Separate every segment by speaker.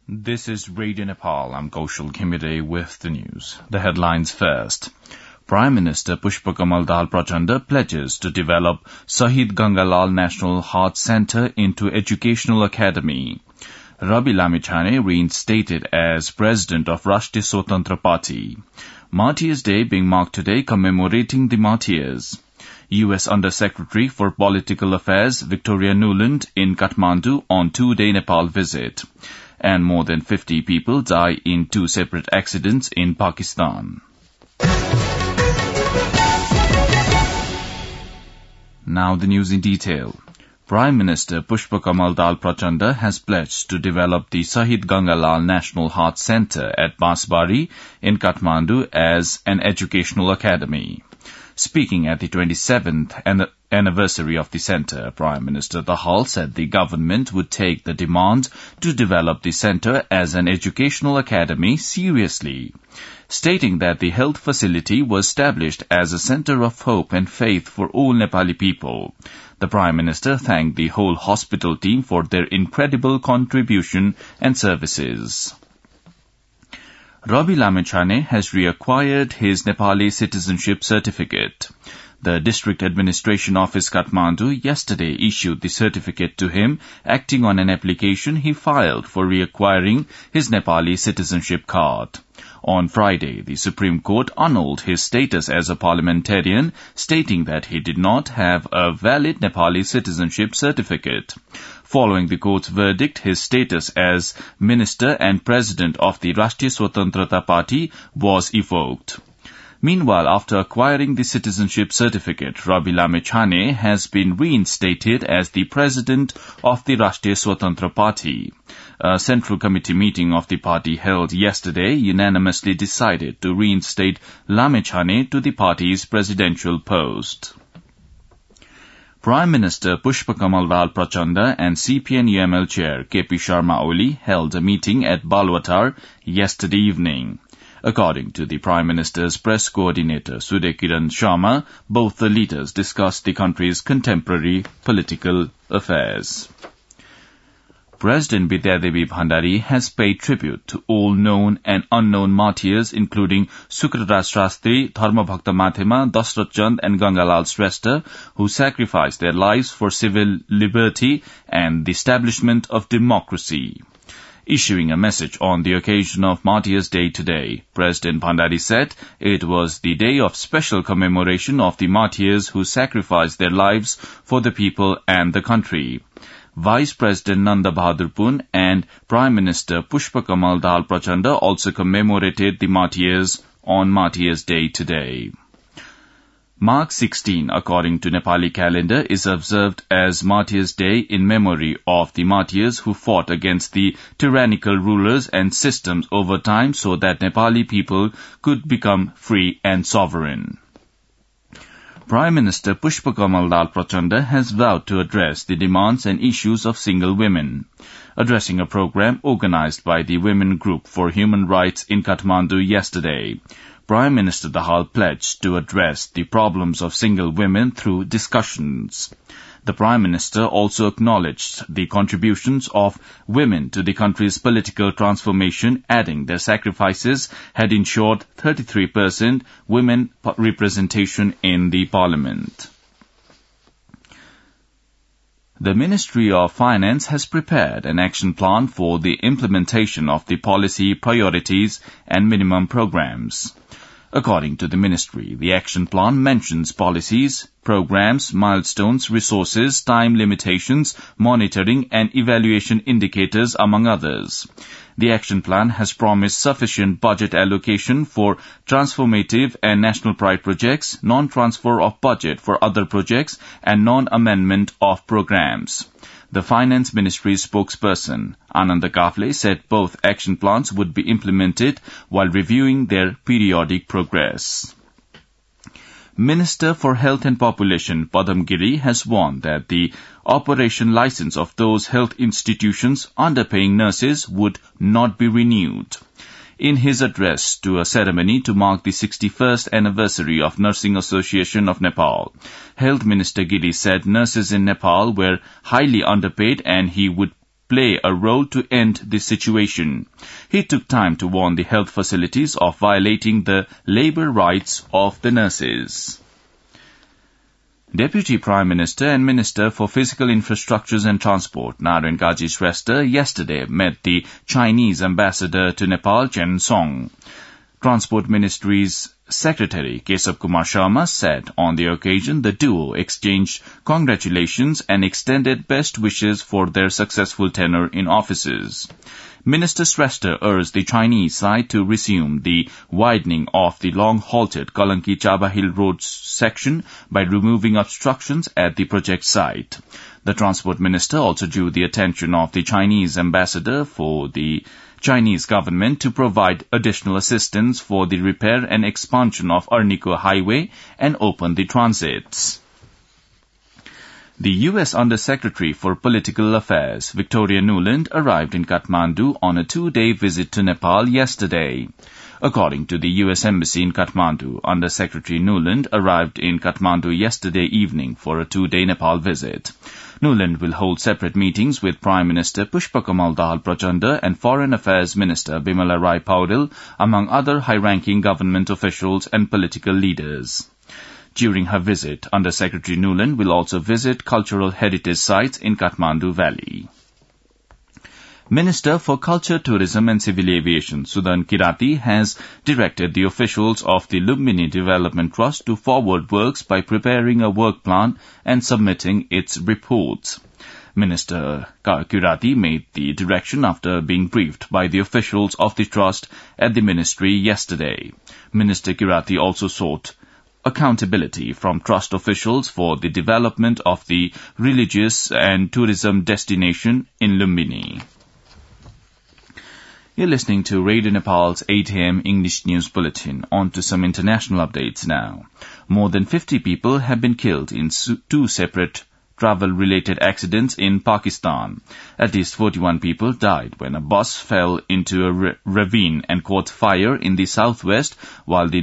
Speaker 1: This is Radio Nepal. I'm Kaushal Khimire with the news. The headlines first. Prime Minister Pushpakamal Dal Prachanda pledges to develop Shahid Gangalal National Heart Centre into Educational Academy. Rabi Lamechhane reinstated as President of Rashtriya Swatantra Party. Martyrs' Day being marked today commemorating the martyrs. U.S. Under-Secretary for Political Affairs Victoria Nuland in Kathmandu on two-day Nepal visit. And more than 50 people die in two separate accidents in Pakistan. Now the news in detail. Prime Minister Pushpakamal Dal Prachanda has pledged to develop the Shahid Gangalal National Heart Centre at Basbari in Kathmandu as an educational academy. Speaking at the 27th anniversary of the centre, Prime Minister Dahal said the government would take the demand to develop the centre as an educational academy seriously, stating that the health facility was established as a centre of hope and faith for all Nepali people. The Prime Minister thanked the whole hospital team for their incredible contribution and services. Rabi Lamechhane has reacquired his Nepali citizenship certificate. The District Administration Office Kathmandu yesterday issued the certificate to him, acting on an application he filed for reacquiring his Nepali citizenship card. On Friday, the Supreme Court annulled his status as a parliamentarian, stating that he did not have a valid Nepali citizenship certificate. Following the court's verdict, his status as Minister and President of the Rashtriya Swatantrata Party was evoked. Meanwhile, after acquiring the citizenship certificate, Rabi Lamechhane has been reinstated as the President of the Rashtriya Swatantra Party. A Central Committee meeting of the party held yesterday unanimously decided to reinstate Lamechhane to the party's presidential post. Prime Minister Pushpakamal Dal Prachanda and CPN-UML Chair KP Sharma Oli held a meeting at Balwatar yesterday evening. According to the Prime Minister's press coordinator Sudhir Kiran Sharma, both the leaders discussed the country's contemporary political affairs. President Bidyadevi Bhandari has paid tribute to all known and unknown martyrs, including Sukraraj Shastri, Dharmabhakta Mathema, Dashrath Chand and Gangalal Shrestha, who sacrificed their lives for civil liberty and the establishment of democracy. Issuing a message on the occasion of Martyrs' Day today, President Bhandari said it was the day of special commemoration of the martyrs who sacrificed their lives for the people and the country. Vice President Nanda Bahadur Pun and Prime Minister Pushpakamal Dal Prachanda also commemorated the martyrs on Martyrs' Day today. March 16, according to Nepali calendar, is observed as Martyrs' Day in memory of the martyrs who fought against the tyrannical rulers and systems over time so that Nepali people could become free and sovereign. Prime Minister Pushpakamal Dal Prachanda has vowed to address the demands and issues of single women. Addressing a program organized by the Women Group for Human Rights in Kathmandu yesterday, Prime Minister Dahal pledged to address the problems of single women through discussions. The Prime Minister also acknowledged the contributions of women to the country's political transformation, adding their sacrifices had ensured 33% women representation in the parliament. The Ministry of Finance has prepared an action plan for the implementation of the policy priorities and minimum programs. According to the ministry, the action plan mentions policies, programs, milestones, resources, time limitations, monitoring and evaluation indicators, among others. The action plan has promised sufficient budget allocation for transformative and national pride projects, non-transfer of budget for other projects, and non-amendment of programs. The Finance Ministry spokesperson, Ananda Kafle, said both action plans would be implemented while reviewing their periodic progress. Minister for Health and Population, Padam Giri, has warned that the operation license of those health institutions underpaying nurses would not be renewed. In his address to a ceremony to mark the 61st anniversary of Nursing Association of Nepal, Health Minister Giri said nurses in Nepal were highly underpaid and he would play a role to end this situation. He took time to warn the health facilities of violating the labor rights of the nurses. Deputy Prime Minister and Minister for Physical Infrastructures and Transport, Narayan Kaji Shrestha, yesterday met the Chinese ambassador to Nepal, Chen Song. Transport Ministry's Secretary Kesab Kumar Sharma said on the occasion the duo exchanged congratulations and extended best wishes for their successful tenure in offices. Minister Shrestha urged the Chinese side to resume the widening of the long-halted Kalanki-Chaba Hill Road section by removing obstructions at the project site. The Transport Minister also drew the attention of the Chinese ambassador for the Chinese government to provide additional assistance for the repair and expansion of Arniko Highway and open the transits. The U.S. Undersecretary for Political Affairs, Victoria Nuland, arrived in Kathmandu on a 2-day visit to Nepal yesterday. According to the U.S. Embassy in Kathmandu, Undersecretary Nuland arrived in Kathmandu yesterday evening for a 2-day Nepal visit. Nuland will hold separate meetings with Prime Minister Pushpakamal Dahal Prachanda and Foreign Affairs Minister Bimala Rai Paudel, among other high-ranking government officials and political leaders. During her visit, Undersecretary Nuland will also visit cultural heritage sites in Kathmandu Valley. Minister for Culture, Tourism and Civil Aviation, Sudan Kirati, has directed the officials of the Lumbini Development Trust to forward works by preparing a work plan and submitting its reports. Minister Kirati made the direction after being briefed by the officials of the trust at the ministry yesterday. Minister Kirati also sought accountability from trust officials for the development of the religious and tourism destination in Lumbini. You're listening to Radio Nepal's 8 a.m. English News Bulletin. On to some international updates now. More than 50 people have been killed in 2 separate travel-related accidents in Pakistan. At least 41 people died when a bus fell into a ravine and caught fire in the southwest, while in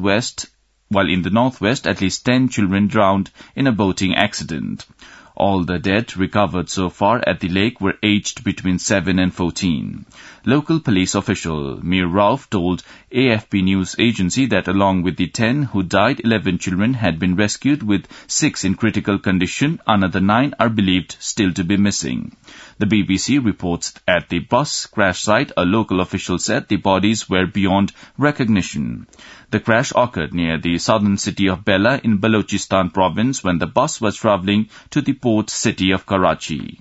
Speaker 1: the northwest at least 10 children drowned in a boating accident. All the dead recovered so far at the lake were aged between 7 and 14. Local police official Mir Rauf told AFP news agency that along with the 10 who died, 11 children had been rescued, with 6 in critical condition. Another 9 are believed still to be missing. The BBC reports at the bus crash site, a local official said the bodies were beyond recognition. The crash occurred near the southern city of Bela in Balochistan province when the bus was travelling to the port city of Karachi.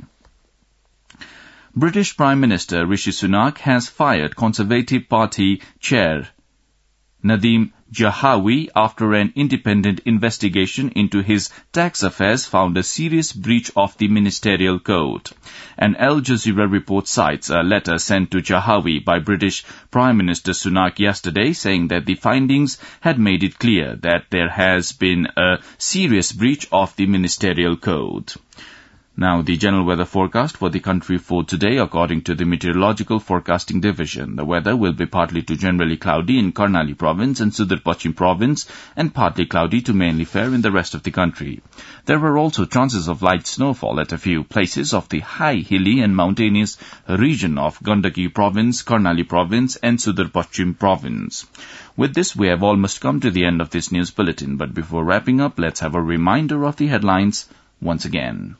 Speaker 1: British Prime Minister Rishi Sunak has fired Conservative Party chair Nadeem Jahawi after an independent investigation into his tax affairs found a serious breach of the ministerial code. An Al Jazeera report cites a letter sent to Jahawi by British Prime Minister Sunak yesterday, saying that the findings had made it clear that there has been a serious breach of the ministerial code. Now, the general weather forecast for the country for today, according to the Meteorological Forecasting Division. The weather will be partly to generally cloudy in Karnali Province and Sudar Pachim Province, and partly cloudy to mainly fair in the rest of the country. There were also chances of light snowfall at a few places of the high, hilly and mountainous region of Gandaki Province, Karnali Province and Sudar Pachim Province. With this, we have almost come to the end of this news bulletin, but before wrapping up, let's have a reminder of the headlines once again.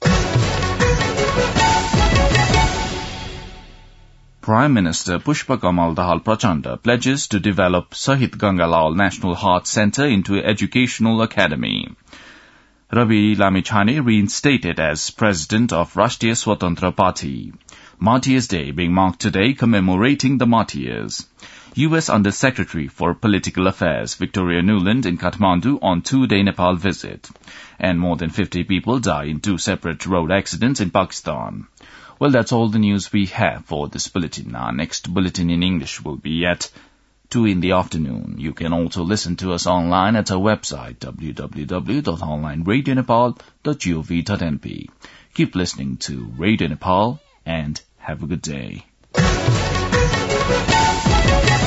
Speaker 1: Prime Minister Pushpakamal Dahal Prachanda pledges to develop Sahit Gangalal National Heart Centre into an educational academy. Ravi Lamichhane reinstated as president of Rashtriya Swatantra Party. Martyrs' Day being marked today, commemorating the martyrs. U.S. Undersecretary for Political Affairs Victoria Nuland in Kathmandu on 2-day Nepal visit. And more than 50 people die in 2 separate road accidents in Pakistan. Well, that's all the news we have for this bulletin. Our next bulletin in English will be at 2 in the afternoon. You can also listen to us online at our website, www.onlineradionepal.gov.np. Keep listening to Radio Nepal and have a good day.